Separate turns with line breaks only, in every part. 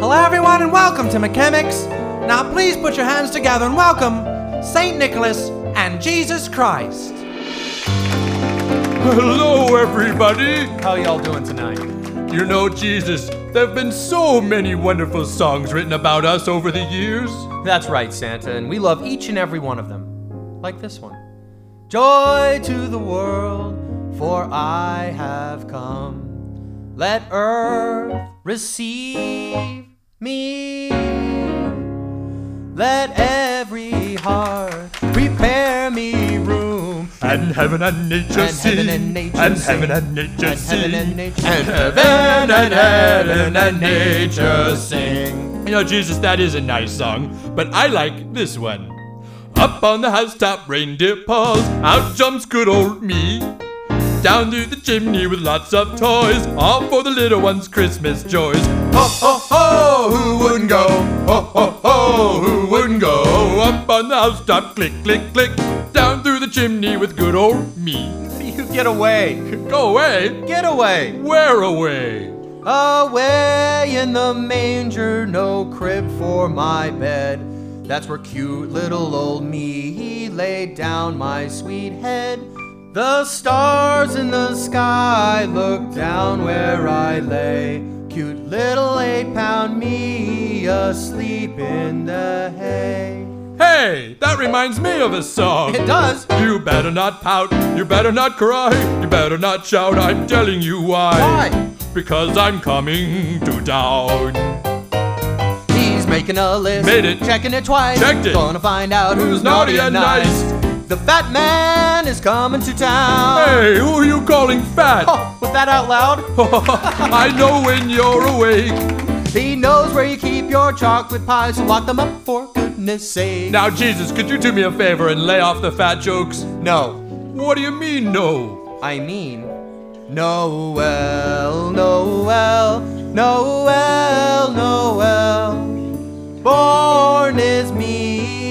Hello everyone and welcome to McChemics. Now please put your hands together and welcome St. Nicholas and Jesus Christ.
Hello everybody!
How y'all doing tonight?
You know, Jesus, there have been so many wonderful songs written about us over the years.
That's right, Santa, and we love each and every one of them. Like this one. Joy to the world, for I have come. Let earth receive me. Let every heart prepare me room.
And heaven and nature
And
sing.
heaven and nature
and
sing.
heaven and nature
And
sing.
heaven and nature
And
sing.
heaven and nature sing. You know, Jesus, that is a nice song, but I like this one. Up on the housetop, reindeer paws, out jumps good old me. Down through the chimney with lots of toys, all for the little ones' Christmas joys. Ho, ho, ho, who wouldn't go? Ho, ho, ho, who wouldn't go? Up on the housetop, click, click, click, down through the chimney with good old me.
You get away.
Go away?
Get away.
Where away?
Away in the manger, no crib for my bed. That's where cute little old me laid down my sweet head. The stars in the sky look down where I lay. Cute little 8-pound me asleep in the hay.
Hey, that reminds me of a song.
It does.
You better not pout, you better not cry, you better not shout, I'm telling you why.
Why?
Because I'm coming to town.
He's making a list.
Made it.
Checking it twice.
Checked it.
Gonna find out
Who's naughty and nice.
The fat man is coming to town.
Hey, who are you calling fat?
Oh, was that out loud?
I know when you're awake.
He knows where you keep your chocolate pies, so lock them up for goodness sake.
Now, Jesus, could you do me a favor and lay off the fat jokes?
No,
What do you mean, no?
I mean Noel, Noel, Noel, Noel. Born is me.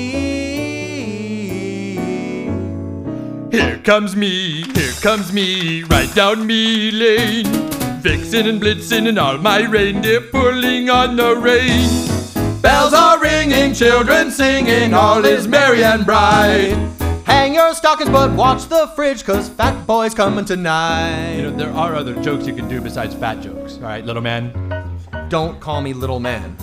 Here comes me, right down me lane. Vixen and Blitzen and all my reindeer pulling on the rein. Bells are ringing, children singing, all is merry and bright.
Hang your stockings, but watch the fridge, 'cause Fat Boy's coming tonight.
You know, there are other jokes you can do besides fat jokes. All right, little man?
Don't call me little man.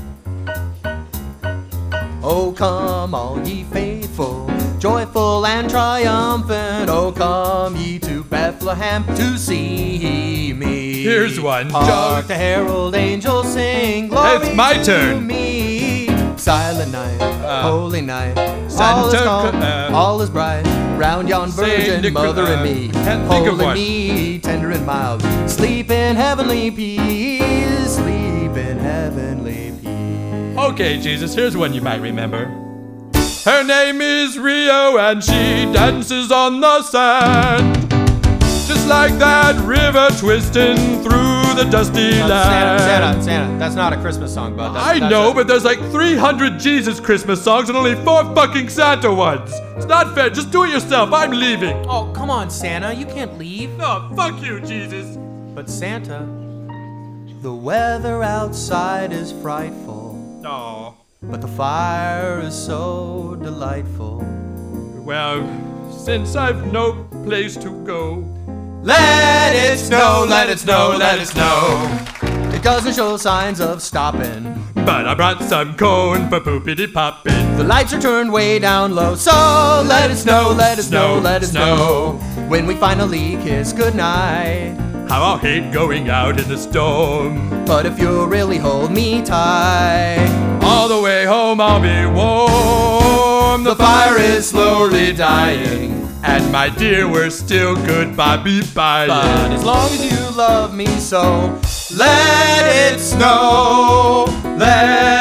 Oh, come all ye faithful, joyful and triumphant. Oh, come ye to Bethlehem to see me.
Here's one
Hark
joke.
the herald angels sing, glory
It's my
to
turn.
me. Silent night, holy night, all is
Santa
calm, all is bright. Round yon
Saint
virgin mother and me,
can't think of
holy
one.
me, tender and mild. Sleep in heavenly peace, sleep in heavenly peace.
Okay, Jesus, here's one you might remember. Her name is Rio and she dances on the sand. Just like that river twisting through the dusty land.
Santa, that's not a Christmas song, bud.
I know, but there's like 300 Jesus Christmas songs and only 4 fucking Santa ones. It's not fair. Just do it yourself. I'm leaving.
Oh, come on, Santa, you can't leave.
Oh, fuck you, Jesus.
But Santa, the weather outside is frightful,
Oh,
but the fire is so delightful.
well, since I've no place to go.
Let it snow, let it snow, let it snow. It doesn't show signs of stopping.
But I brought some corn for poopity popping.
The lights are turned way down low, so let it snow, let it snow, let it snow. When we finally kiss goodnight.
How I'll hate going out in the storm.
But if you'll really hold me tight,
All the way home I'll be warm.
the fire is slowly dying.
And my dear, we're still good bye-bye.
But as long as you love me so, let it snow, let